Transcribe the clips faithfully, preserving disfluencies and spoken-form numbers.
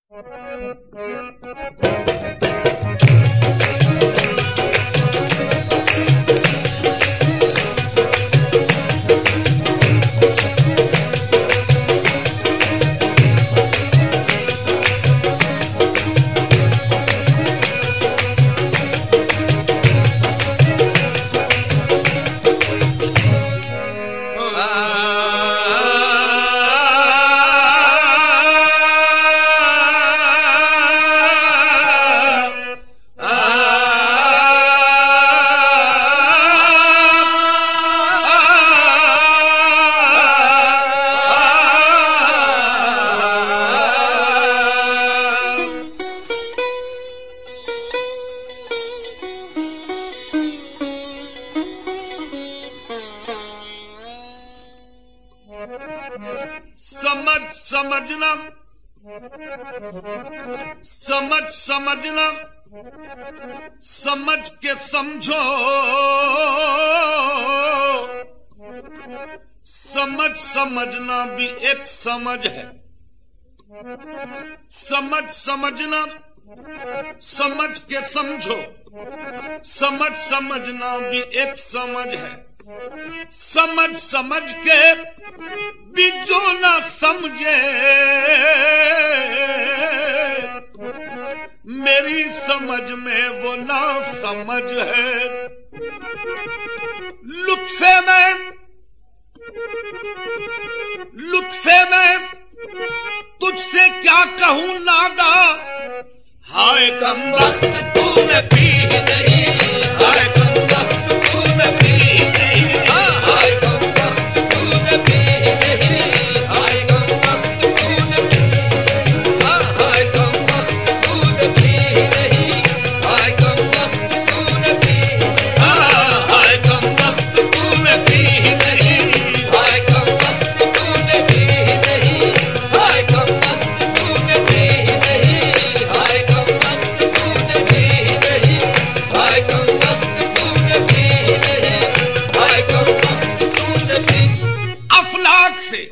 समझ समझना, समझ समझना, समझ के समझो, समझ समझना भी एक समझ है। समझ समझना, समझ के समझो, समझ समझना भी एक समझ है। समझ समझ के भी जो ना समझे, मेरी समझ में वो ना समझ है। लुत्फे में लुत्फे में तुझसे क्या कहूँ नादा, हाय कमबख्त तूने पी नहीं, हाय कमबख्त तूने पी नहीं, हाय कमबख्त तूने पी नहीं, हाय कमबख्त तूने पी नहीं, हाय कमबख्त तूने पी नहीं, हाय कमबख्त तूने पी नहीं, हाय कमबख्त तूने पी नहीं, हाय कमबख्त तूने पी नहीं, हाय कमबख्त तूने पी नहीं, हाय कमबख्त तूने पी नहीं, हाय कमबख्त तूने पी नहीं, हाय कमबख्त तूने पी। अफलाक से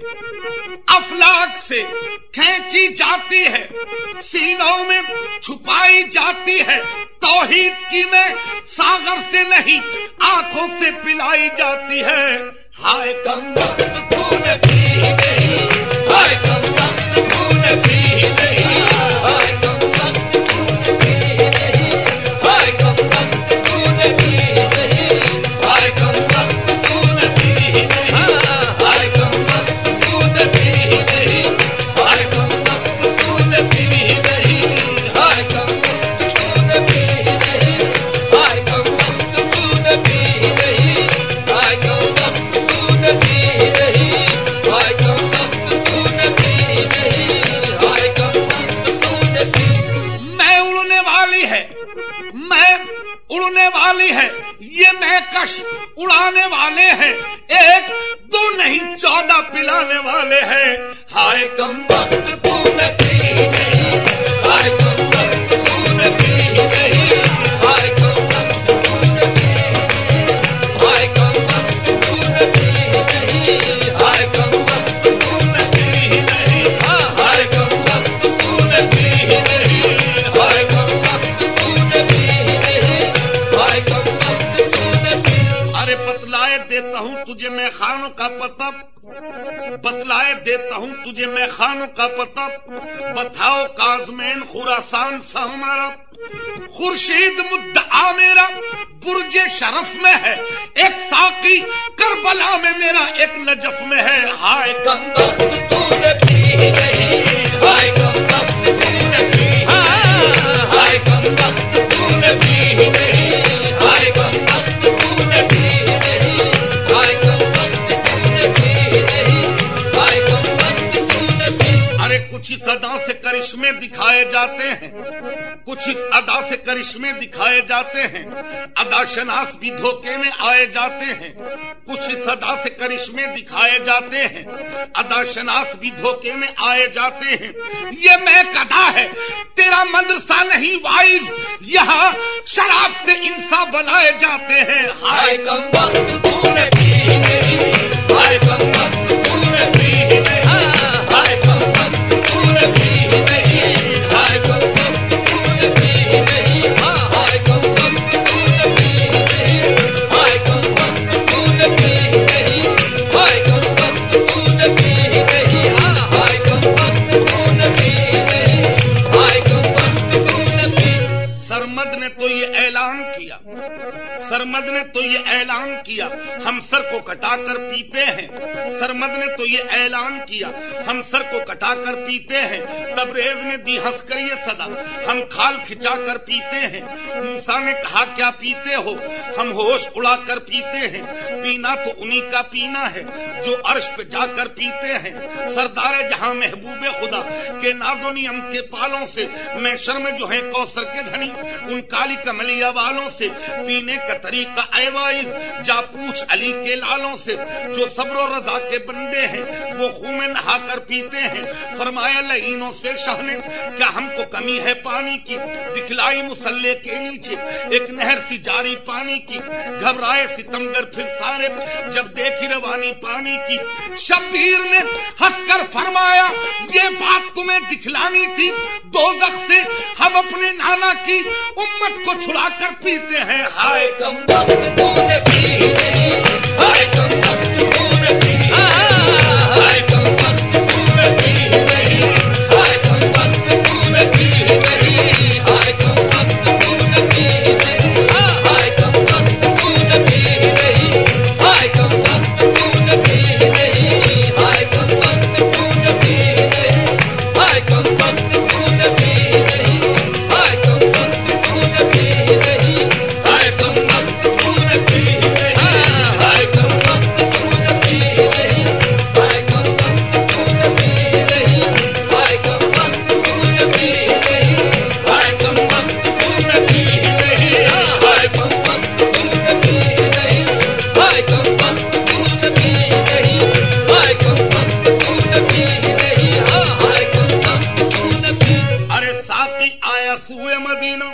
अफलाक से खींची जाती है, सीनों में छुपाई जाती है। तौहीद की मैं सागर से नहीं, आंखों से पिलाई जाती है। हाय कमबख्त तूने पी नहीं, हाय कमबख्त तूने पी नहीं, हाय कमबख्त तूने पी नहीं, हाय कमबख्त तूने पी नहीं, हाय कमबख्त तूने पी नहीं, हाय कमबख्त तूने पी नहीं, हाय कमबख्त तूने पी नहीं, हाय कमबख्त तूने पी नहीं, हाय कमबख्त तूने पी नहीं, हाय कमबख्त तूने पी नहीं, हाय कमबख्त तूने पी नहीं, हाय कमबख्त तूने पी। मैं उड़ने वाली है, मैं उड़ने वाली है, ये महकश उड़ाने वाले हैं। एक दो नहीं चौदह पिलाने वाले हैं। हाय कमबख्त तूने पी नहीं, हाय कमबख्त तूने पी नहीं, हाय कमबख्त तूने पी नहीं, हाय कमबख्त तूने पी नहीं, हाय कमबख्त तूने पी नहीं, हाय कमबख्त तूने पी नहीं, हाय कमबख्त तूने पी नहीं, हाय कमबख्त तूने पी। अरे बतलाए देता हूँ तुझे मैं खानों का पता, बतलाए देता हूँ तुझे मैं खानों का पता। बताओ काज़मेन खुरासान सा हमारा, खुर्शीद मुद्दआ मेरा बुर्जे शरफ में है। एक साकी करबला में मेरा, एक नजफ में है। हाय कमबख्त तूने पी नहीं, हाय कमबख्त तूने पी नहीं, हाय कमबख्त तूने पी नहीं, हाय कमबख्त तूने पी नहीं, हाय कमबख्त तूने पी नहीं, हाय कमबख्त तूने पी। अरे कुछ इस अदा से करिश्मे दिखाए जाते हैं, कुछ इस अदा से करिश्मे दिखाए जाते हैं। अदा शनास भी धोखे में आए जाते हैं, कुछ इस अदा से करिश्मे दिखाए जाते हैं। अदा शनास भी धोखे में आए जाते हैं। ये मैं कदा है, तेरा मदरसा नहीं वाइज, यहाँ शराब से इंसान बनाए जाते हैं। हाय कमबख्त तूने पी नहीं, हाय कमबख्त तूने पी नहीं, हाय कमबख्त तूने पी नहीं, सरमद ने तो ये ऐलान किया हम सर को कटा कर पीते हैं, सरमद ने तो ये ऐलान किया हम सर को कटा कर पीते हैं। तबरेज ने दी हंसकर ये सदा हम खाल खिंचा कर पीते हैं। मूसा ने कहा क्या पीते हो, हम होश उड़ा कर पीते हैं। पीना तो उन्हीं का पीना है जो अर्श पे जाकर पीते हैं। सरदार जहां महबूबे खुदा के नाज़ो नियम के पालों से मैं शर्म जो है कौसर के धनी उन काली कमलिया वालों से पीने का तरीका ऐवाइज जा पूछ अली के लालों से। जो सब्र और रजा के बंदे हैं वो खून में नहा कर पीते हैं। फरमाया लईनों से शाह ने क्या हमको कमी है पानी की, दिखलाई मुसल्ले के नीचे एक नहर सी जारी पानी की। घबराए सितमगर फिर सारे जब देखी रवानी पानी की। शब्बीर ने हंसकर फरमाया ये बात तुम्हें दिखलानी थी, दोज़ख से हम अपने नाना की उम्मत को छुड़ा कर पीते हैं। हाय कम वक्त तूने पी नहीं, हाय कम वक्त तूने पी, हाय कम वक्त तूने पी नहीं, हाय कम वक्त तूने पी नहीं, हाय कम वक्त तूने पी नहीं, हाय कम वक्त तूने पी नहीं, हाय कम वक्त तूने पी नहीं, हाय कम वक्त तूने पी नहीं, हाय कम वक्त तूने पी नहीं, हाय कम वक्त तूने पी नहीं, हाय कम वक्त तूने पी नहीं, हाय कम वक्त तूने पी नहीं, हाय कम वक्त तूने पी नहीं, हाय कम वक्त तूने पी नहीं, हाय कम वक्त तूने पी नहीं, हाय कम वक्त तूने पी नहीं, हाय कम वक्त तूने पी नहीं, हाय कम वक्त तूने पी नहीं, हाय कम वक्त तूने पी। अरे साकी आया सूए मदीना,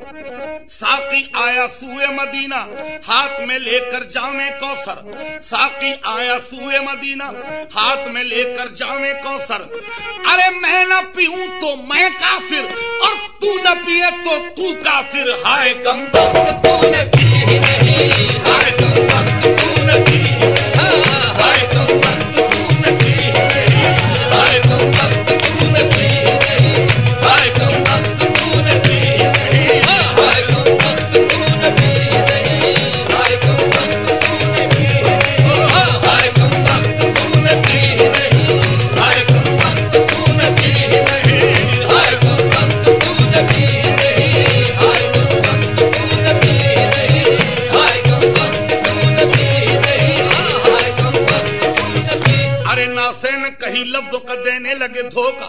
साकी आया सूए मदीना हाथ में लेकर जामे कौसर, साकी आया सूए मदीना हाथ में लेकर जामे कौसर। अरे मैं न पीऊं तो मैं काफिर और तू न पिए तो तू काफिर। हाय कम वक्त तूने पी नहीं, हाय कम वक्त तूने पी नहीं, हाय कम वक्त तूने पी नहीं, हाय कम वक्त तूने पी नहीं, हाय कम वक्त तूने पी नहीं, हाय कम वक्त तूने पी नहीं, हाय कम वक्त तूने पी नहीं, हाय कम वक्त तूने पी नहीं, हाय कम वक्त तूने पी नहीं, हाय कम वक्त तूने पी नहीं, हाय कम वक्त तूने पी नहीं, हाय कम वक्त तूने पी नहीं, हाय कम वक्त तूने पी। अरे नासेन कहीं लफ्जों का देने लगे धोखा,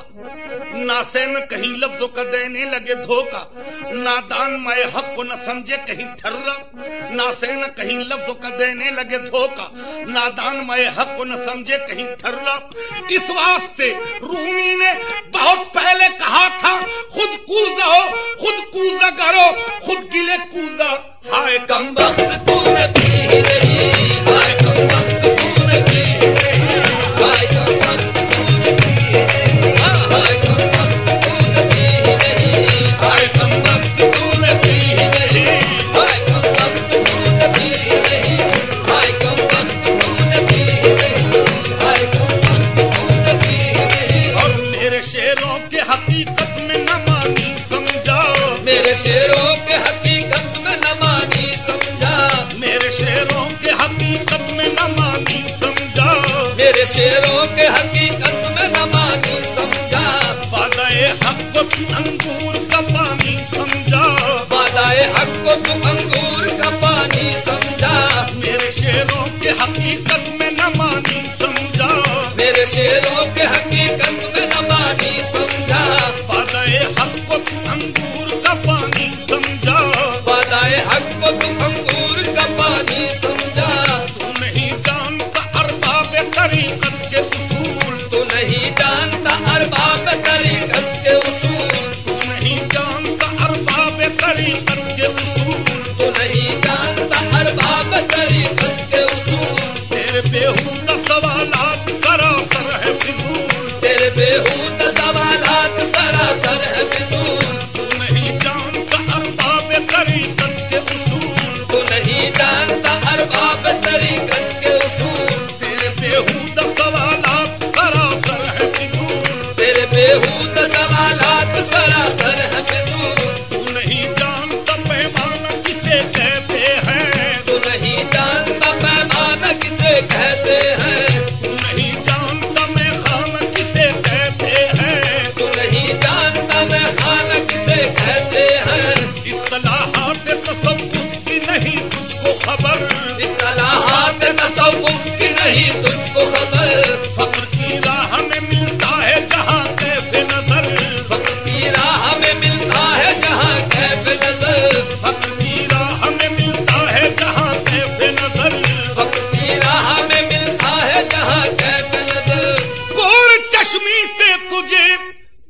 नासेन कहीं लफ्जों का देने लगे धोखा। नादान मैं हक को न समझे कहीं ठर्रा, नासेन कहीं लफ्जों का देने लगे धोखा। नादान मैं हक को न समझे कहीं ठर्रा। इस वास्ते रूमी ने बहुत पहले कहा था खुद कूदा हो, खुद कूदा करो, खुद गिले कूदा। हाय कम वक्त तूने पी नहीं, हाय कम वक्त तूने पी नहीं, हाय कम वक्त तूने पी नहीं, हाय कम वक्त तूने पी नहीं, हाय कम वक्त तूने पी नहीं, हाय कम वक्त तूने पी नहीं, हाय कम वक्त तूने पी नहीं, हाय कम वक्त तूने पी नहीं। और मेरे शेरों के हकीकत में न मानी समझा, मेरे शेरों के हकीकत में न मानी समझा, मेरे शेरों के हकीकत में न मानी समझा, मेरे शेरों के हकीकत में न मानी समझा। बादाए हक को तू अंगूर का पानी समझा, बादाए हक को तू अंगूर का पानी समझा। मेरे शेरों के हकीकत में न मानी समझा, मेरे शेरों के हकीकत में न मानी समझा। बादाए हक को तू अंगूर का पानी समझा, बादाए हक को तू अंगूर का पानी समझा। तू नहीं जानता अरबाब तरीकत के उसूल, तू नहीं जानता अरबाब तरीकत के उसूल, तू नहीं जानता अरबाब तरीकत के उसूल, तू नहीं जानता अरबाब तरीकत के उसूल। तेरे बेहुदा सवालात सरासर है फिजूल, तेरे बेहुदा सवालात सरासर है फिजूल। तू नहीं जानता अरबाब तरीकत के उसूल, तू नहीं जानता अरबाब तरीकत के उसूल। तेरे बेहुदा सवालात सरासर है फिजूल, तेरे बेहुदा सवालात सरासर है फिजूल। तू नहीं जानता पैमाना किसे कहते हैं, तू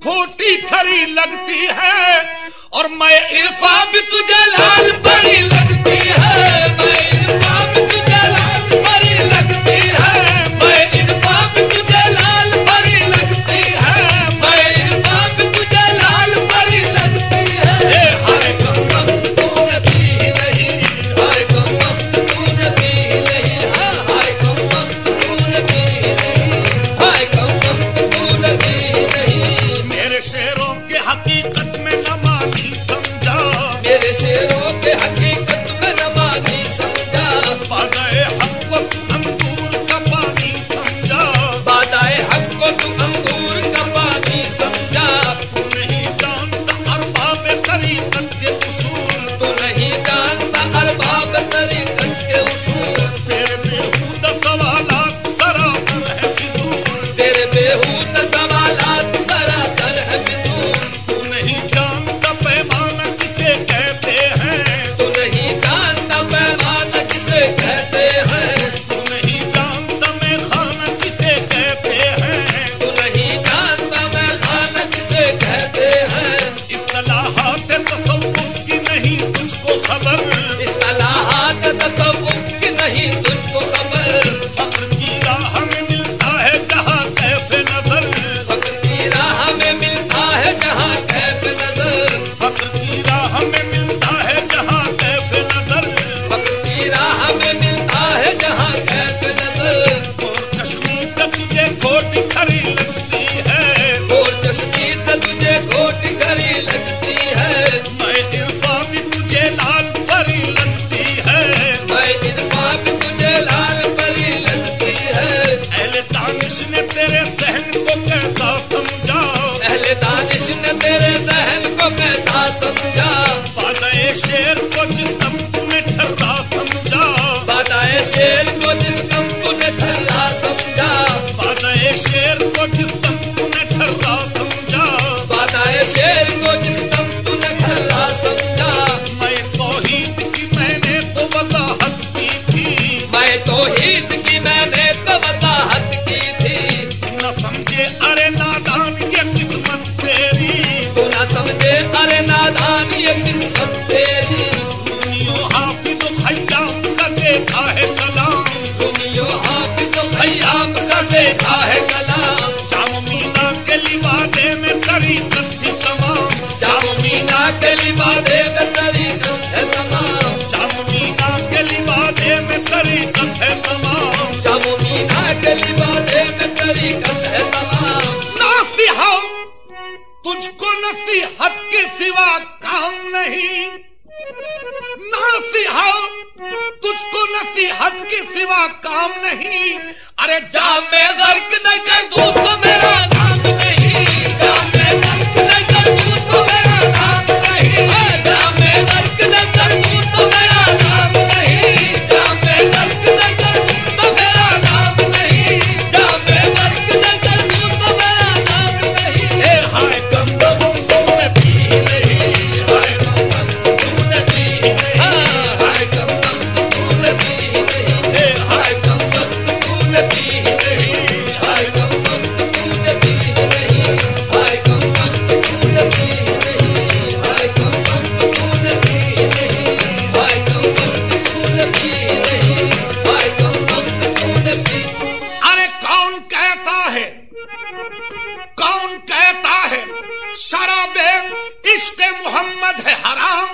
खोटी खरी लगती है और मैं इरफा भी तुझे लाल परी लगती है, मैं इरफा भी तुझे लाल परी लगती है, मैं इरफा भी तुझे लाल परी लगती है, मैं इरफा भी तुझे लाल परी लगती है। हाय कम वक्त तूने पी नहीं, हाय कम वक्त तूने पी नहीं, हाय कम वक्त तूने पी नहीं, हाय कम वक्त तूने पी नहीं। मेरे शेरों के हकीकत में न मानी समझा, मेरे शेरों के हकीकत में न मानी समझा, बादाए हक को तू अंगूर का पानी समझा, बादाए हक को तू अंगूर का पानी समझा। तू नहीं जानता अरबाब तरीकत के उसूल, तू नहीं जानता अरबाब तरीकत के उसूल। तेरे बेहूदा सवालात सरासर है फिजूल, तेरे बेहूदा सवालात सरासर है फिजूल। तू नहीं जानता पैमाना किसे कहते हैं, तू नहीं जानता पैमाना किसे कहते हैं, तू नहीं जानता मैं खाना किसे कहते हैं, तू नहीं जानता मैं खाना किसे कहते हैं। इस्तिलाहात तसव्वुफ की नहीं तुझको खबर, इस्तिलाहात तसव्वुफ की नहीं तुझको खबर। फक्र की राह में मिलता है जहाँ कैफ नजर, फक्र की राह में मिलता है जहाँ कैफ नजर, फक्र की राह में मिलता है जहाँ कैफ नजर, फक्र की राह में मिलता है जहाँ कैफ नजर। और चश्मी से तुझे खोटी खरी लगती है, और चश्मी से तुझे खोटी खरी लगती है। मैं इरफा भी तुझे लाल परी लगती है, मैं इरफा भी तुझे लाल परी लगती है। अहले दानिश ने तेरे जहन को कैसा समझा, अहले दानिश ने तेरे जहन को कैसा समझा। बादाए शेर को जिस दम तूने ठर्रा समझा, बादाए शेर को जिस दम तूने ठर्रा समझा, बादाए शेर को जिस दम तूने ठर्रा समझा, बादाए शेर को जिस दम तूने ठर्रा समझा। मैं तौहीद की मैंने तो वजाहत की थी, मैं तौहीद की मैंने तो वजाहत की थी। तू न समझे अरे नादान ये किस्मत तेरी, तू न समझे अरे नादान ये किस्मत तेरी। दुनिया हाफिज खयाम का देखा है कलाम, दुनिया हाफिज खयाम का देखा है कलाम। जाम मीना के लिबादे में तरीकत थी तमाम, जाम मीना के लिबादे में तरीकत है तमाम, जाम मीना के लिबादे में तरीकत है तमाम, जाम मीना के लिबादे में तरीकत है तमाम। नासिहा तुझको नसीहत के सिवा काम नहीं, नासिहा तुझको नसीहत के सिवा काम नहीं। अरे जा मैं गर्क न कर दूं तो मेरा नाम नहीं, जा मैं गर्क न कर दूं तो मेरा नाम नहीं, जा मैं गर्क न कर दूं तो मेरा नाम नहीं, जा मैं गर्क न कर दूं तो मेरा नाम नहीं, जा मैं गर्क न कर दूं तो मेरा नाम नहीं। ए हाय कम वक्त तूने पी नहीं, हाय कम वक्त तूने पी नहीं, हाय कम वक्त तूने पी नहीं, ए हाय कम वक्त तूने पी नहीं, हाय कम वक्त तूने पी नहीं, हाय कम वक्त तूने पी नहीं, हाय कम वक्त तूने पी नहीं, हाय कम वक्त तूने पी नहीं, हाय कम वक्त तूने पी। अरे कौन कहता है, कौन कहता है शराबे इश्क मोहम्मद है हराम,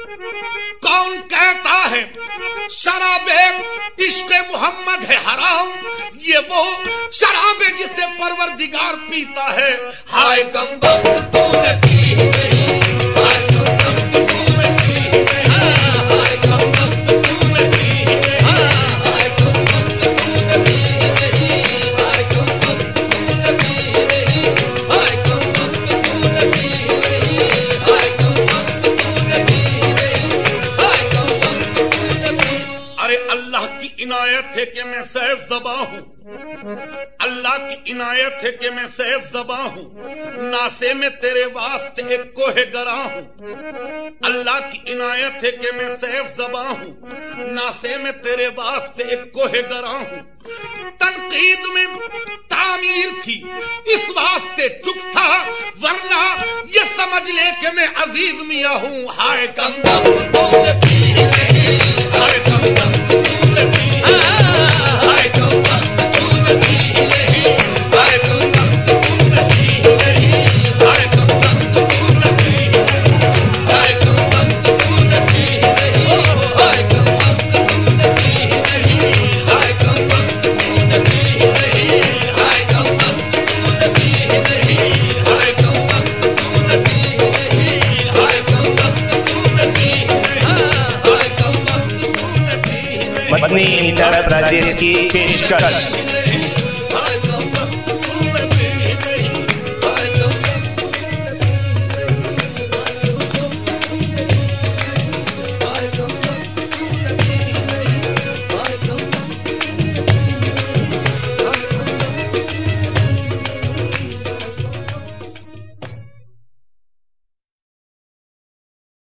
कौन कहता है शराबे इश्क मोहम्मद है हराम। ये वो शराबे जिसे परवरदिगार पीता है। हाय कम वक्त तूने पी नहीं, हाय कम वक्त तूने पी नहीं, हाय कम वक्त तूने पी नहीं, हाय कम वक्त तूने पी नहीं, हाय कम वक्त तूने पी नहीं, हाय कम वक्त तूने पी नहीं, हाय कम वक्त तूने पी नहीं, हाय कम वक्त तूने पी। अरे अल्लाह की इनायत है कि मैं सैफ ज़बा हूँ, अल्लाह की इनायत है कि मैं सैफ ज़बा हूँ, नासे में तेरे वास्ते एक कोहे गरा हूँ। अल्लाह की इनायत है कि मैं सैफ ज़बा हूँ, नासे में तेरे वास्ते एक कोहे गरा हूँ। तनकीद में तामीर थी इस वास्ते चुप था, वरना تاج لے کے میں عزیز میاں ہوں. ہائے کم بخت تو نے پی نہیں, ہائے کم بخت تو نے پی نہیں, ہائے کم بخت تو نے پی نہیں, ہائے کم بخت تو نے پی نہیں, ہائے کم بخت تو نے پی نہیں, ہائے کم بخت تو نے پی نہیں, ہائے کم بخت تو نے پی نہیں, ہائے کم بخت تو نے پی نہیں, ہائے کم بخت تو نے پی نہیں, ہائے کم بخت تو نے پی نہیں, ہائے کم بخت تو نے پی نہیں, ہائے کم بخت تو نے پی نہیں. مدنی انٹرپرائزز کی پیشکش.